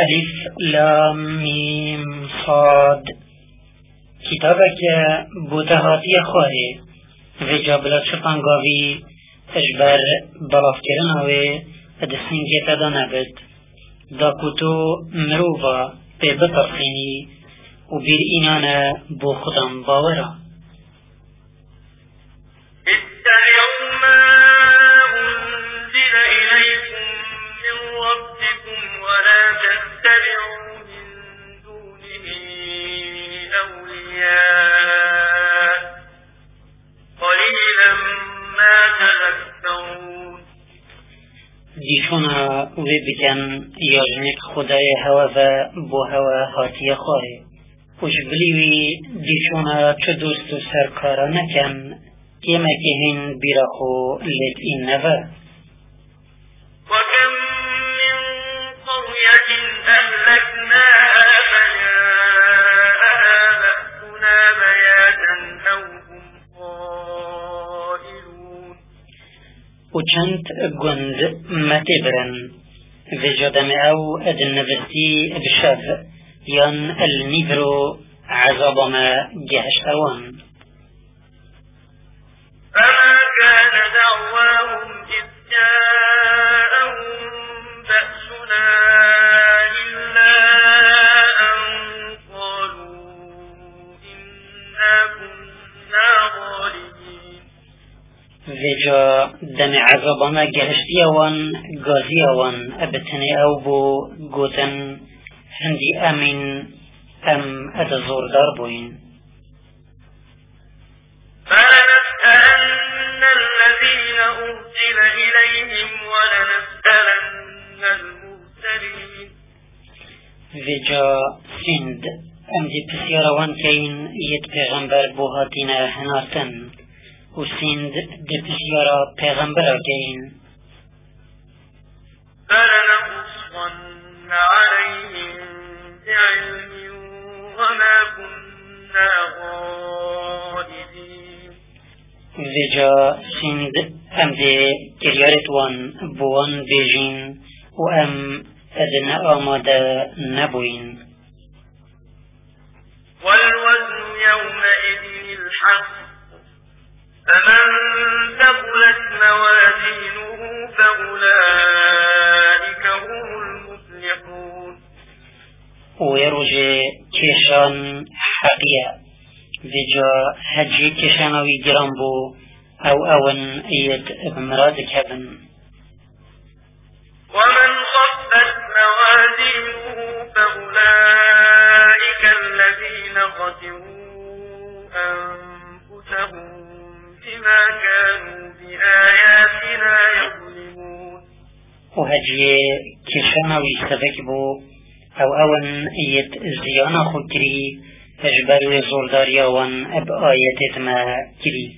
ألف لام ميم صاد كتابك بوتهاتي خواري في جابلات شطانقاوي اجبر بلاف كرناوي ادسنجي تدانبت دا كتو مروفا ببطرخيني وبير إنانا بو خدام باورا اتبعوا ما أنزل إليكم من ربكم ولا تتبعوا من دونه أولياء قليلا ما تذكرون ديشونا وبكن يجنك خداي هوا بو هوا هاتي خواري وشبليوي ديشونا چه دوست و سرکارا نکن كما كهن براخو لت إنفا وكم من قرية أهلكناها فجاءها بأسنا بياتا أو هم قائلون وچند گند متبرن وجدم او ادن نفسي بشاف يان الميبرو عذاب ما جهشتوان فما كان دعواهم إذ جاءهم بأسنا إلا أن قالوا إنا كنا ظالمين وجا دم عذاب ما جهشتوان غازيوان ابتني او بو گوتن هندي امين ام ادزور داربوين فلنسألن الذين أرسل إليهم ولنسألن المرسلين وجا سند ام دي بسياروان كين يد پیغمبر بوهاتنا هنارتن وسند دي بسيارا پیغمبر كين فلنقصن عليهم بعلم وما كنا غائبين وجا سند ام دي كريارتوان بوان بيجين وام ادنا آماده نبوين والوزن يومئذ الحق فمن ثقلت موازينه فأولئك هم المفلحون ويرجي كيشان حقيا وجا هجي كيشانوي جرامبو او اون ايد بمراد كبن ومن خفت موازينه فأولئك الذين خسروا أنفسهم بما كانوا بآياتنا يظلمون وهجي كيشانوي سبكبو او اون ايد زيانا خكري اجبروا زورداريا وان اب آيات ما كري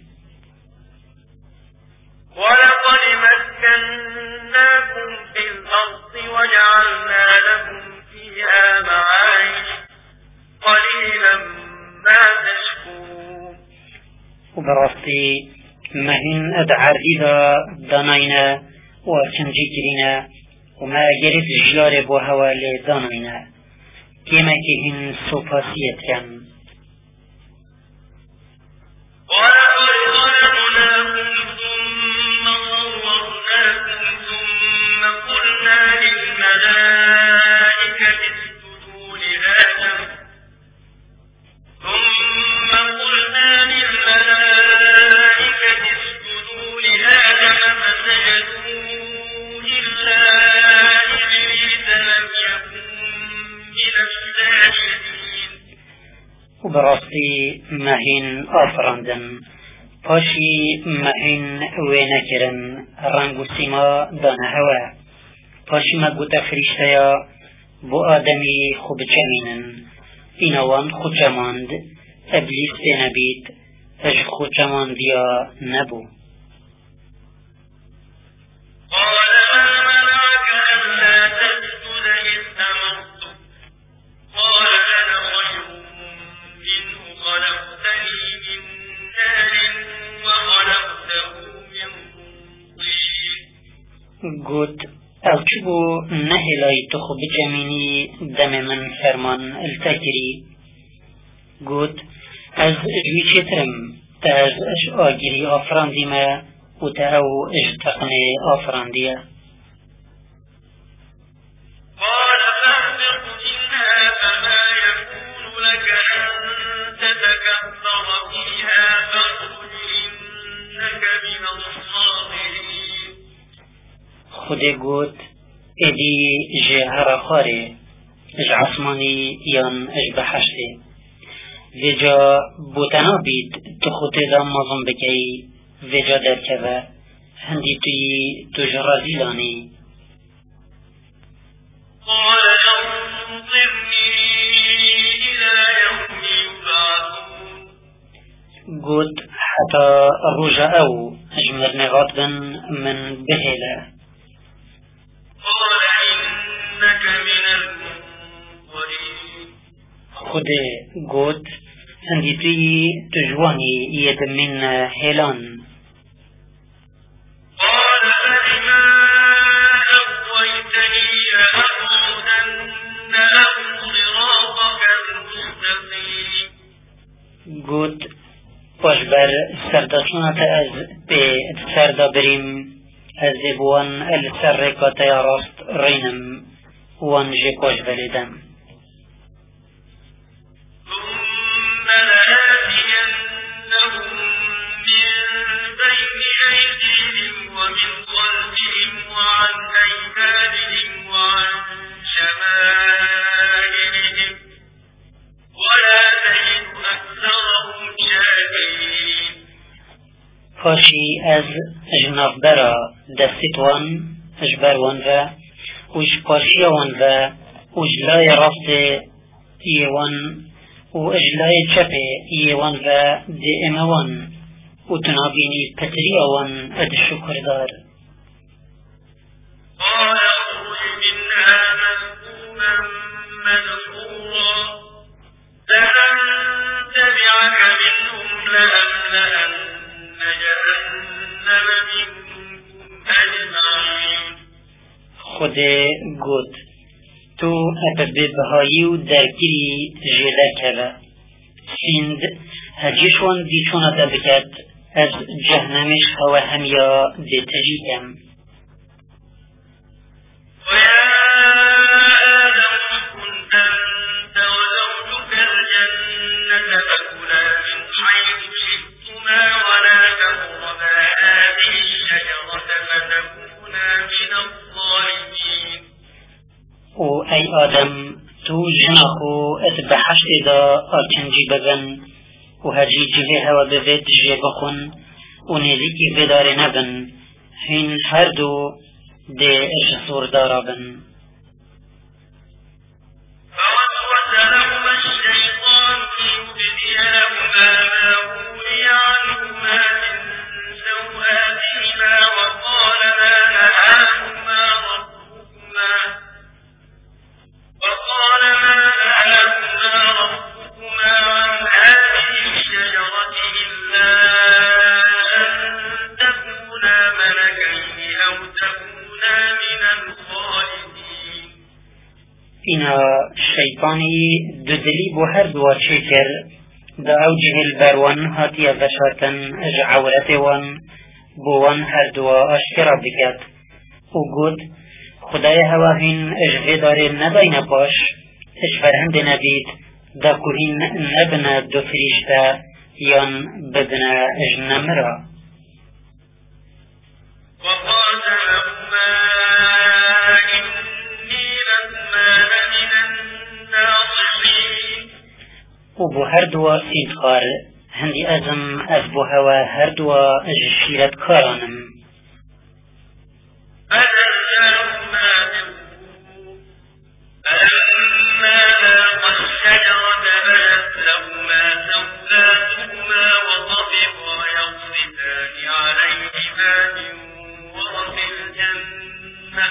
ولقد مكناكم في الأرض وجعلنا لكم فيها معايش قليلا ما تشكرون وبرستي مهن ادعار ديدا داناينا وارچنجي كرينا وما جريت جيار بو هوالي داناينا كما كهن سوپاسيت كان ولقد خلقناكم ثم صورناكم ثم قلنا للملائكة اسجدوا لآدم فسجدوا إلا إبليس لم يكن من الساجدين وبراستی مهین آفراندن پاشی مهین وینکرن رنگ و سیما دانه هوا پاشی مگوتا فرشتیا بو آدمی خوب چمینن اینوان خود چماند ابلیس نبید اج خود چماندیا نبو قال ما منعك ألا تسجد إذ أمرتك قال أنا خير منه خلقتني من نار وخلقته من طين گوت الچبو نه إلهي تخو بجميني دم من فرمان التكري قد از جوي شترم تاز اش آجري آفران ديما وتاو اشتقني آفران ديا قال فاهبط منها فما يكون لك أن تتكبر فيها فاخرج إنك من الصاغرين خده قد ادي جهر خاري اج عصماني يان اج بحشته وجا بوتنا بيد تخوتي دا مظم بكي وجا دركبه هندي تجرازي لاني قال انظرني إلى يوم يبعثون قد حتى الرجاء او اجمر نغاطبا من بهلا قال إنك من المنظرين خده قد هندي تجواني يد من هيلان قال فبما أغويتني لأقعدن لهم صراطك المستقيم قد باشبر سرداشونة از به سردا بريم از بوان السرقات راست رينم وان جيكوش بلدم ثم لآتينهم من بين أيديهم ومن خلفهم وعن أيمانهم وعن شمائلهم ولا تجد أكثرهم شاكرين فاشي از جناف برا دستوان اجبروان و وش پاشیوان و اجلای راست یوان و اجلای چپ یوان و دائموان و تنابینی پتریوان اد شکردار قال اخرج منها مذءوما مدحورا لمن تبعك منهم لأملأن جهنم منكم أجمعين خود گوت تو اپر بهایی و درگیری جله کلا سند هجیشون دیچونت بکت از جهنمش هوا همیا دی تجیکم ويا آدم اسكن أنت وزوجك الجنة فكلا من حيث شئتما ولا تقربا هذه الشجرة فتكونا من الظالمين و ای آدم تو جناخو اتبحش ادا آچنجی ببن و هجی جوه هوا بوید جه بخون و نزیکی بدار نبن هین هر دو ده اجسور دارابن فوسوس لهما الشيطان ليبدي لهما ما ولي عنهما من سوآتهما وقال ما نهاكما ربكما عن هذه الشجرة إلا أن تكونا ملكين أو تكونا من الخالدين اینا شیطانی دودلی بو هر دو چکر دا اوجه البروان هاتیا بشارتن اج عورتوان بوان هر دو اشکرا بکت و گود خدای هواهین اج غدار نداین پاش اج فرهند نبید دا کوهین نبنا دو فریشتا یان بدنا اج نمرا وقاسمهما إني لكما لمن الناصحين و بو هر دو سیدخار هندی ازم از بو هوا هر دو اج شیرت کارانم فَنَزَّلْنَا فَلَمَّا ذَاقَا الشَّجَرَةَ بَدَتْ لَهُمَا سَوْآتُهُمَا وَطَفِقَا يَخْصِفَانِ عَلَيْهِمَا مِن وَرَقِ الْجَنَّةِ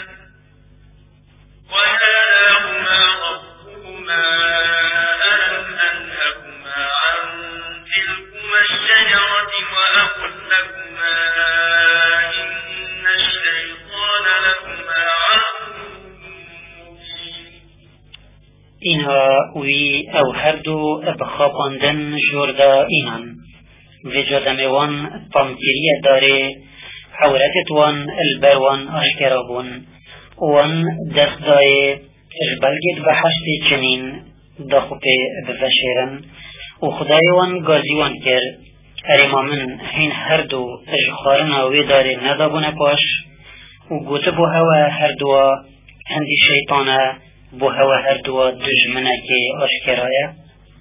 وَنَادَاهُمَا رَبُّهُمَا أَلَمْ أَنْهَكُمَا عَن تِلْكُمَا الشَّجَرَةِ وَأَقُل لَّكُمَا إِنَّ الشَّيْطَانَ اینا وی او هر دو بخواباندن جوردا اینان و جادموان تامکیریه داره عورتت وان البروان اشکرابون وان دست دای اجبلگت بحشت چنین دخوب بفشیرن و خدای وان گازیوان کر اریما من هین هر دو اجخارن آوی داره ندابون پاش و گوته بو هوا هر دو هندی شیطانه بو هوا هر دو دجمنه که اشکرایه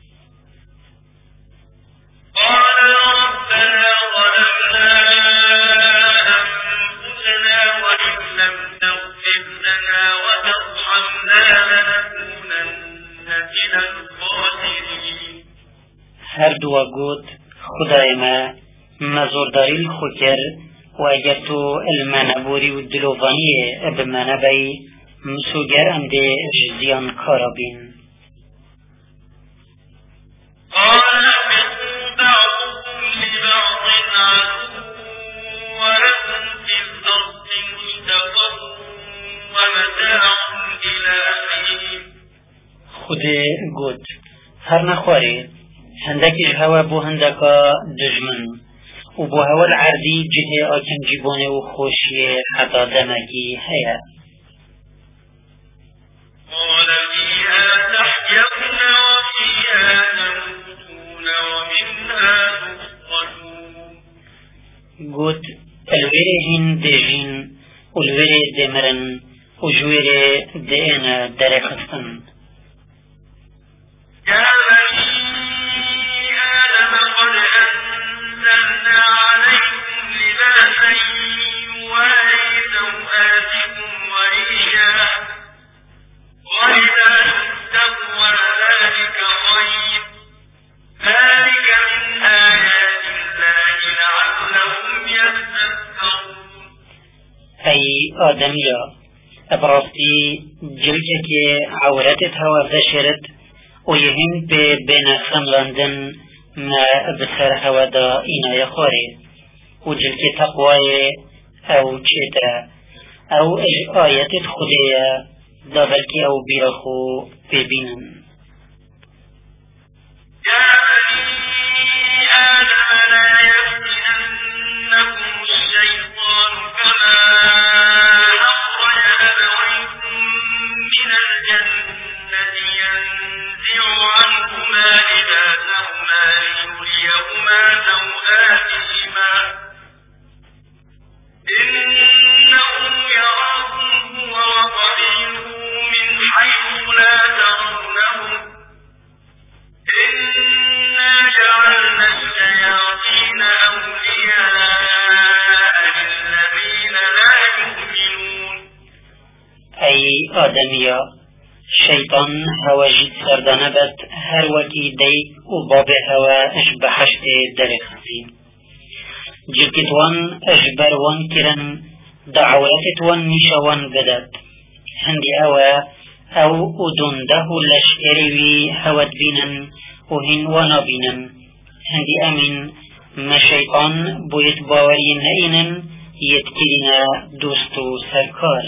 هر دو گوت خدای ما مزورداری خوکر و اگر تو المنبوری و دلوانی بمنبی مسوگر انده جزیان کارابین خود گوت هر نخواری هندکش هوا بو هندکا دجمن و بو هوا العردی جهه آکن جیبونه و خوشی حتا دمکی هیا قال فيها تحيون وفيها تموتون ومنها تخرجون گوت الویره هین دجین الویره دمرن و جویره دین درخستن آدمیا ابراستی جلجك عورتت هوا فشرت ويهم بين خملاندن ما بسر هوا دا إنا يخوري وجلك تقوى أو تشتا أو آيات خدية دا بلكي أو بيرخو ببينن آدمیا شیطان هوا جید سردانه بد هر وکی دیگ و باب هوا اشبحشت درخسی جلکتوان اشبروان کرن دعوتتوان نشوان قدد هندی هوا او ادنده لشکریوی هوت بینن و هنوانا بینن هندی امین ما شیطان بویت باوری نینن یتکرین دوستو سرکار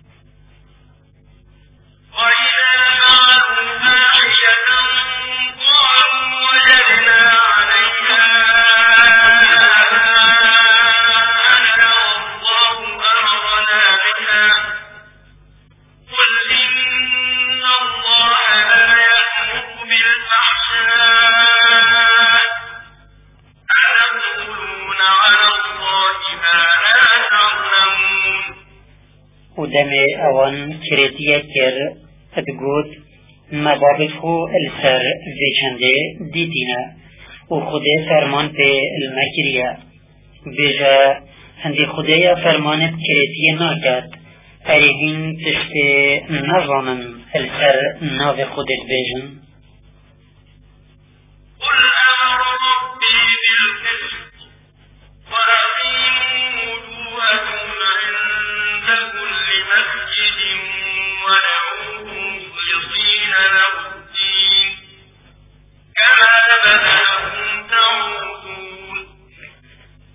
ودم اوان كريتيا كر ادقود ما بابتخو السر ويشنده ديتينا وخده فرمان به المكريا بجا هندي خدايا فرمانت كريتيا ناكت ارهين تشت نظامن السر ناف خودت بيجن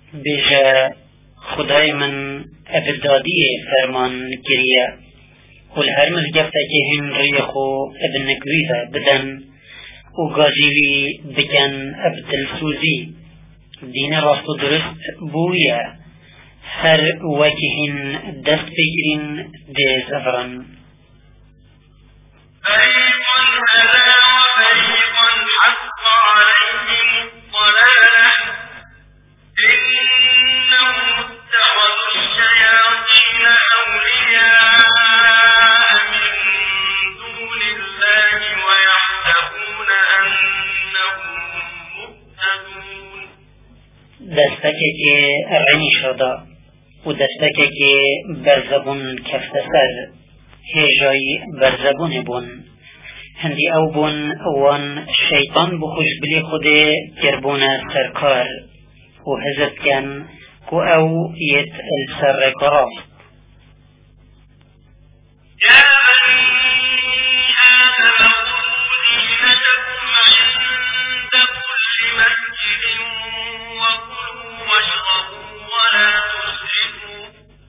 بجا خدای من ابدادی فرمان کریه والهرمز جفتكي هن ريخو ابن كويدا بدن وغاجيوي بكن ابتل سوزي دين راستو درست بويا هر وكهن دست بكرين ديز افرن فريقا هدى وفريقا حق عليهم الضلالة إنهم اتخذوا الشياطين أولياء من دون الله ويحسبون أنهم مهتدون دستكك رني شدا ودستكك برزبون كفتسر هجاي برزبون بون هندي او بون وان شيطان بخوش بلي خده كربونا سركار وهزت كان كو او يت السر كراس يا بني آدم خذوا زينتكم عند كل مسجد وكلوا واشربوا ولا تسرفوا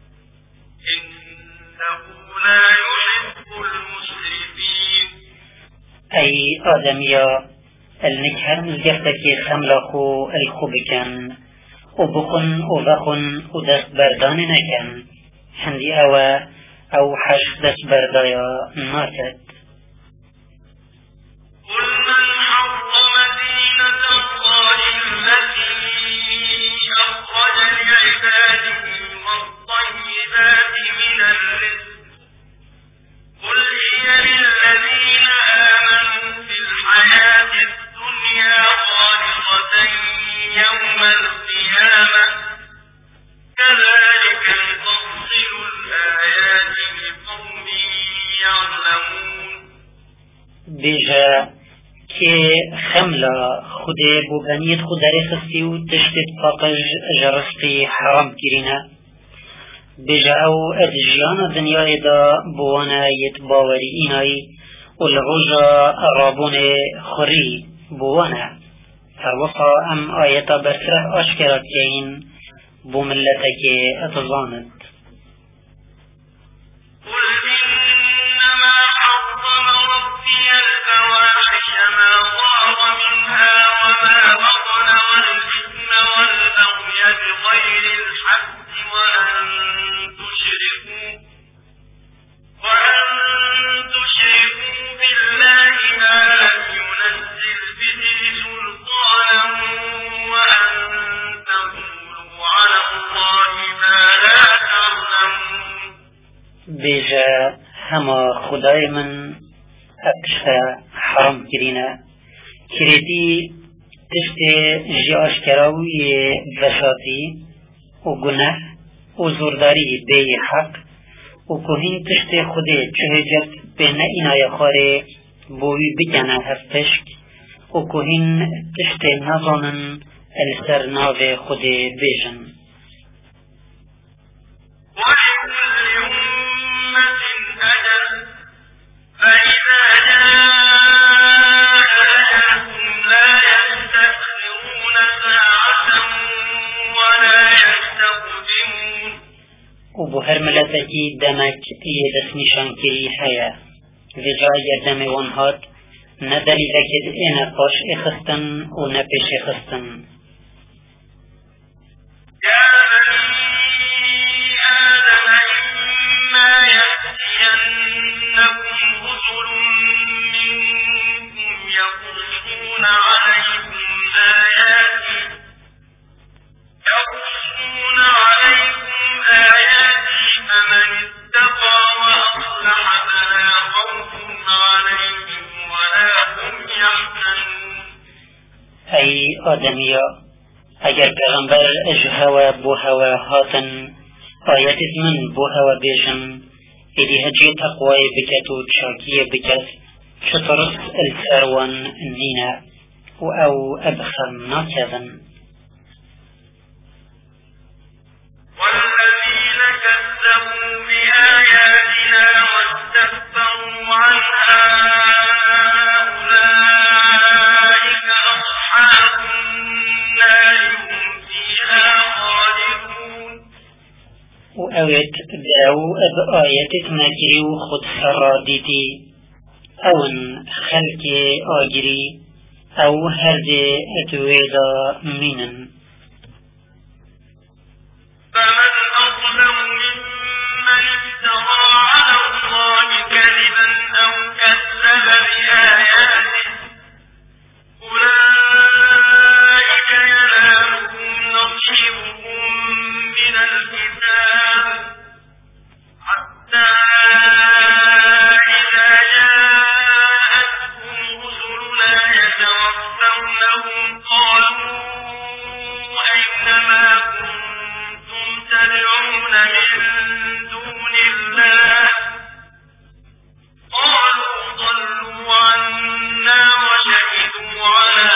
إنه لا يحب المسرفين اي ادميا النكهر مزجفتك خملخو الخوبكن وبخن وبخن ودست بردان نكن هندي او حش دست بردايا ناكت قل من حرم زينة الله التي أخرج لعباده والطيبات من الرزق قل هي للذين آمنوا في الحياة الدنيا خالصة يوم القيامة كذلك نفصل الآيات لقوم يعلمون بيجا كي خملا خده بوغانيت خداري خستي وتشتت فاقج جرستي حرام كيرينا بيجا او ادجيان الدنيا دا بوانا يتباوري إناي والعوجا رابون خري بوانا فالوصا ام آيتا بسره اشكرت كين بملتك اتظانت قل إنما حرم ربي الفواحش ما ظهر منها وما بطن والإثم والبغي بغير الحق وأن تشركوا بالله ما لم ينزل به سلطانا وأن تقولوا على الله ما لا تعلمون بيجا هما خداي من اكشا حرام كرينا كريتي تشتي جي اشكراوي بساطي وگناه وزورداري بي حق وكوهين تشتي خدي چهجت بين إنايا خاري بوي بجانا هفتشك وكوهين تشتي نظانا السرناف خدي بيجن ولكل أمة أجل فإذا جاء أجلهم لا يستأخرون ساعة ولا يستقدمون وبهر ملتكي دمك يدسنشان كري حياة وجاء يدم وانهات ندلي ذكد انا قاش اخستن ونبش اخستن يا بني آدم إما يأتينكم رسل منكم يقصون عليكم آياتي فمن اتقى وأصلح فلا خوف عليهم ولا هم يحزنون أي آدمية اگر پیغمبر اجهوا بوهوا هاتن آیت من بوهوا بیجن ایدی هجی تقوی بکت و تشاکی بکت شطرس السروان نينا أو أبخر ناكذا والذين كذبوا بآياتنا واستكبروا عنها أولئك أصحاب النار هم فيها خالدون وأوت او بآيات ماكري وخد سراديتي اون خلق آجري او هرد اتويدا منن. فمن أظلم ممن افترى على الله كذبا أو كذب بآياته أولئك ينالهم نصيبهم من الكتاب حتى إذا جاءتهم رسلنا يتوفونهم قالوا أين ما كنتم تدعون من دون الله قالوا ضلوا عنا وشهدوا على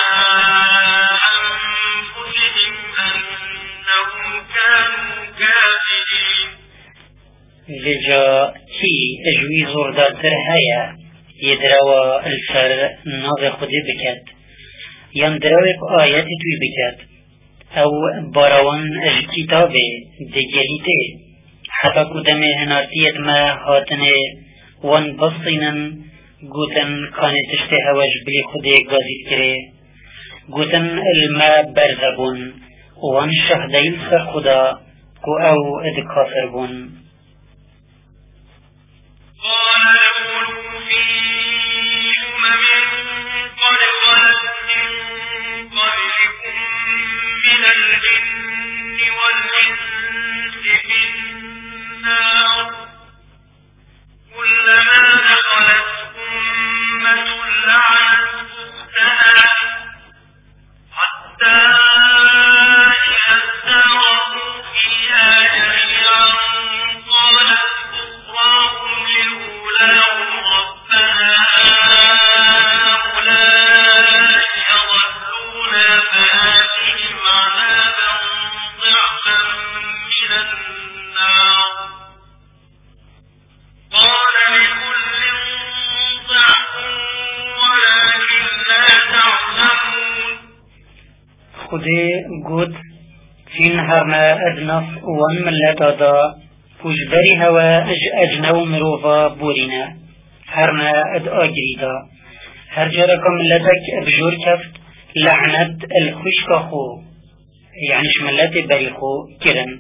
أنفسهم أنهم كانوا كافرين. لجا كي اجوي زوردار درهايا يدروا الفر ناظر خودي بكت يندروا بآيات توي بكت او باروان الكتاب دجاليته حتى قدم هنارتيت ما هاتنه وان بصينن قوتن كانت اشتهواج بلي خودي قازيت كره قوتن الماء برزبون وان شهدين سر خدا كو او ادكافر بون. قال ادخلوا في أمم قد خلت من قبلكم من الجن والإنس في النار كلما دخلت أمة لعنت أختها حتى إذا اداركوا فيها جميعا قالت أخراهم لأولاهم ربنا هؤلاء أضلونا فآتهم عذابا ضعفا من النار قال لكل ضعف ولكن لا تعلمون. خودي قد فين هرنا ادنف وان ملتا دا وجبري هوا اجنو مروفا بورينا هرنا اد آجري دا هر جاركا ملتك بجور كفت لعنت الخشك خو يعني شملت بريخو كرن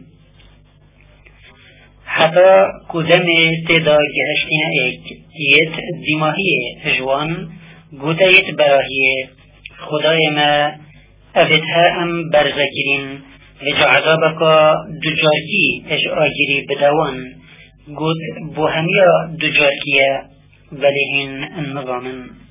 حتى قدم تدا جهشتنا ايك يت دماهية جوان قوتا يت براهية خداي ما أفتها أم برزكرين لجا عذابك دجاركي اج آجري بدوان قد بوهمية دجاركية بلهن النظام.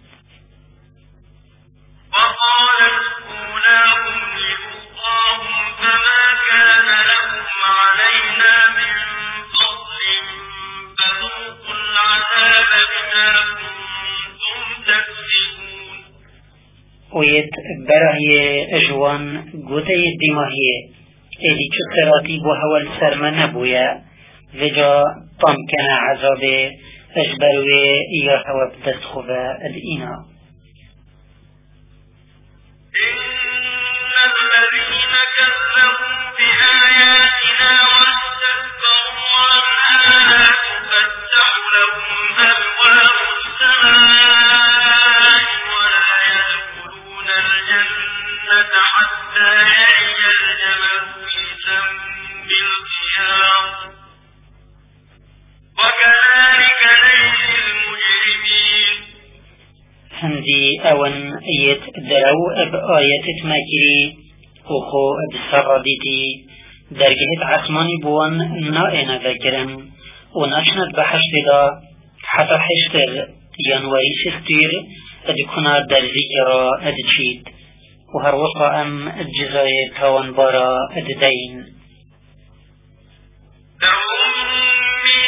وقالت أولاهم لأخراهم فما كان لكم علينا من فضل فذوقوا العذاب بما كنتم تكسبون. ويت براهية اجوان قوتا يت دماهية اللي چسراتي بوهوا السرمة نبويا وجا طمكن عذابه اجبروه ايا هوا بدستخوة الإنا. إن الذين كذبوا بآياتنا واستكبروا عنها لا تفتح لهم أبواب السماء ولا يدخلون الجنة حتى يلج الجمل في سم الخياط وكذلك نجزي المجرمين. هندي اون ايت درو اب آيات ماكري وخو بسراديتي درجهت عثماني بوان نائنا ذكرن ونشند بحشت دا حتى حشتر ينوري سستير ادكنا در ذكرى ادجيد وهروصا ام الجزاير كوان بارا اددين. لهم من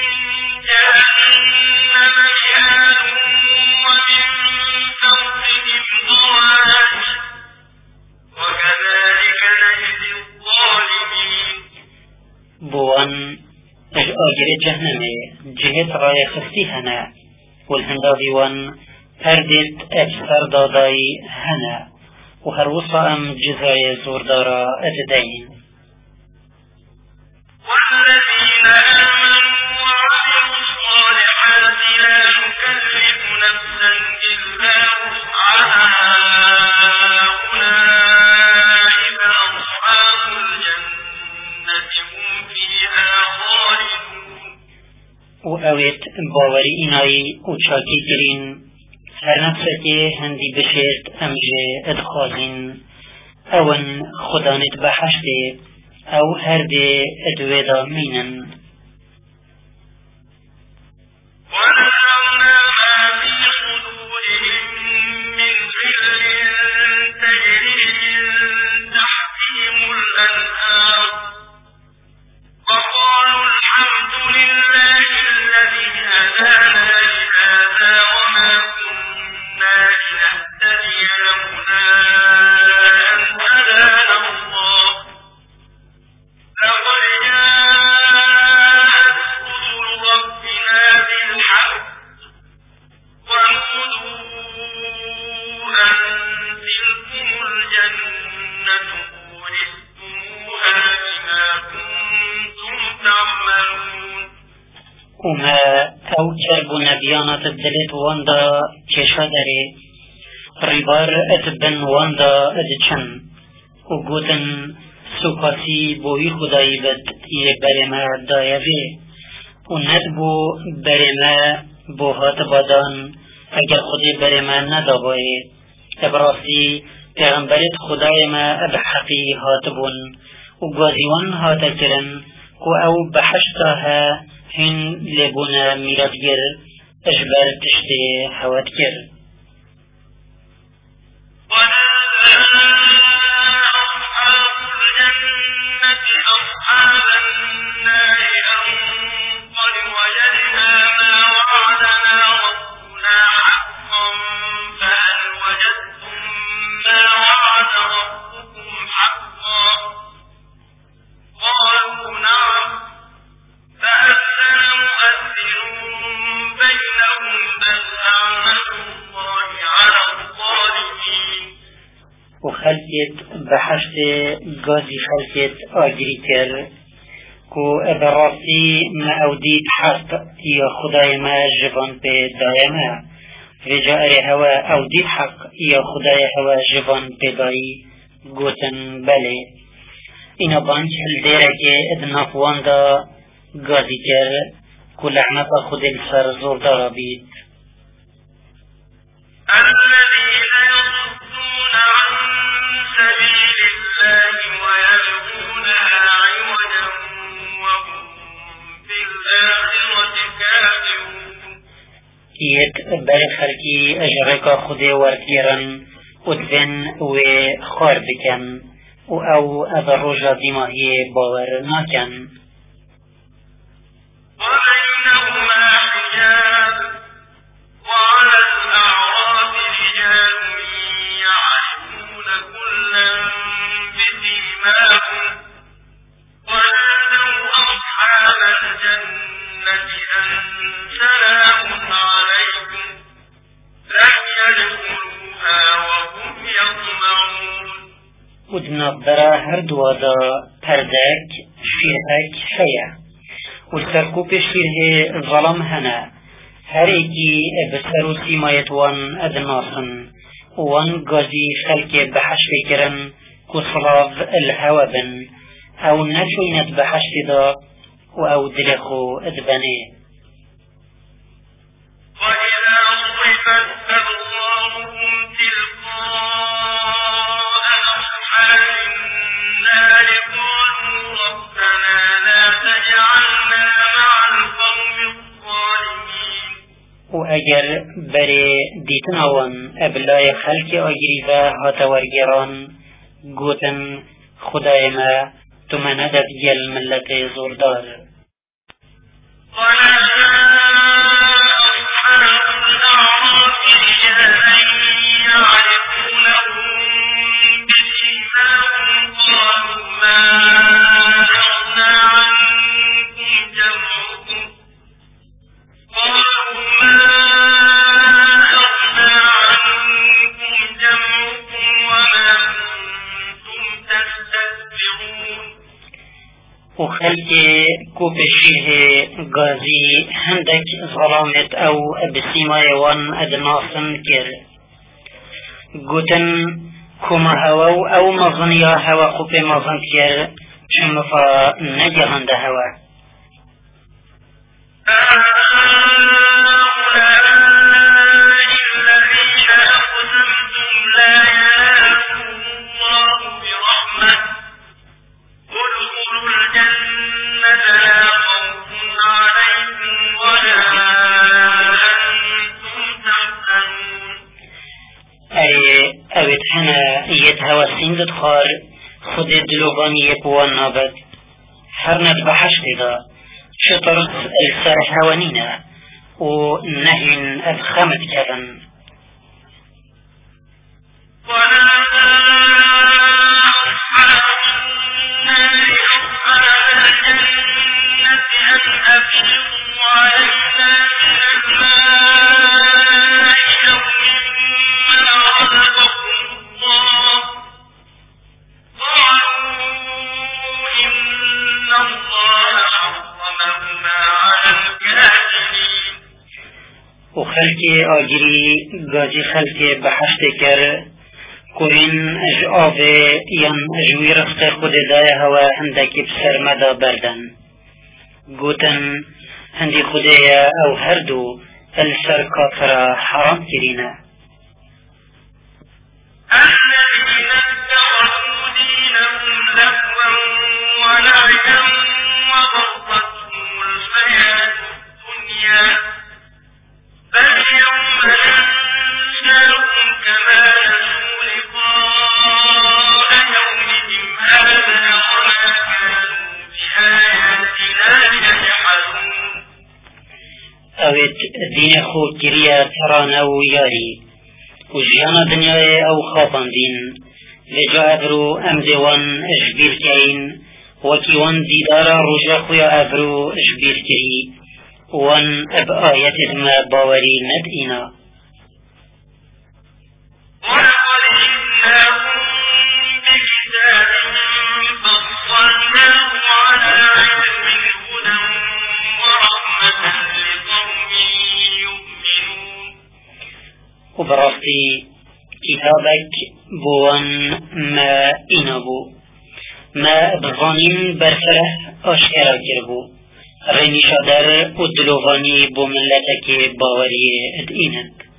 جهنم مهاد ومن فوقهم غواش وكذلك نجزي الظالمين. بوان اجر جهنم جهت راية خستي هنا والهنداوي وان هردت ابسر داداي هنا وهروصا ام جزايا زور دارا اددين. والذين آمنوا اویت باوری اینایی و چاکی کرین هر نفسه که هندی بشیرت امجه ادخازین اون خدانت بحشته او هر ده ادویدا مینن وما او چرب نبیانات دلت واندا چشا داره ریبار اتبن واندا ادچن و گوتن سوکاسی بوی خدایی بد یه برمه دایوه و ندبو برمه بوهات بادان اگر خودی برمه ندابایه ابراسی پیغمبرت خدای ما بحقی هاتبون و گازیوان هاتکرن و او بحشتها هن لبونا میرادگر اجبر تشتی هواتگر خلقت بحشت گازی خلقت آگری کر کو ابراسی ما اودید حق یا خدای ما جوان پی دایما رجاء هوا اودید حق یا خدای هوا جوان پی دایی گوتن بله اینا بانج هلدیره که ادنافوان دا گازی کر کو لعنت خود السر زور دارا بید يت بر خلقي أجرك خدي وركيرا أدفن وخار بكن أو أبروجا بما هي باور ناكن وبينهما حجاب وعلى الأعراف رجال يعرفون كلا بسيماهم ونادوا أصحاب الجنة أن سلام عليكم لم يدخلوها وهم يطمعون ودنا برا هر دوادا پردك شيرهك حيا والسركوب شيره ظلم هنا هر ايكي بسرو سيمايت وان ادناصن وان غازي خلق بحش فكرن كصلاف الهوى بن او نشوينت بحش دا او دلخو ادبني وإذا صرفت أبصارهم تلقاء أصحاب النار قالوا ربنا لا تجعلنا مع القوم الظالمين وأجر بري ديتناوان أبلاي خلق أجريفا هاتورجران قوتن خداي ما تمندد جل ملة زوردار وخلق كوبشيه غازي هندك ظلامت او بسيماي وان ادناصن كر قوتن كما هوا او مظنيا هوا خوب مظن كر شمفا نجهند هوا اوید هنه یتهوسین دخار خود دلوغانی یپوان نابد هر ند بحشت دا شطرس السر هوانینه و نهین افخمت کفن خلق آجری گاجی خلق بحشت کر کوین اج آوه یم اجوی رفت خود دای هوا هندکی بسر مدا بردن گوتن هندی خودی او هر دو السر کافر حرام کرینه الذين اتخذوا دينهم لهوا ولعبا وغرتهم الحياة الدنيا فاليوم ننساهم كما نسوا لقاء يومهم هذا وما كانوا بآياتنا يجحدون اوید دین خود گریه ترانه و یاری و جیان دنیای او خواباندین لجا ابرو امدوان اجبیر کین وكيوان ديدارا رجا خويا أبرو اجبير كري وان اب آيات ما باوري ندئنا ولقد جئناهم بكتاب فصلناه على علم هدى ورحمة لقوم يؤمنون وبرفتي كتابك بوان ما إنبو ما بظانين برفره أشكرا كربو ريني شادر ودلوغاني بو ملتك باوري ادئينك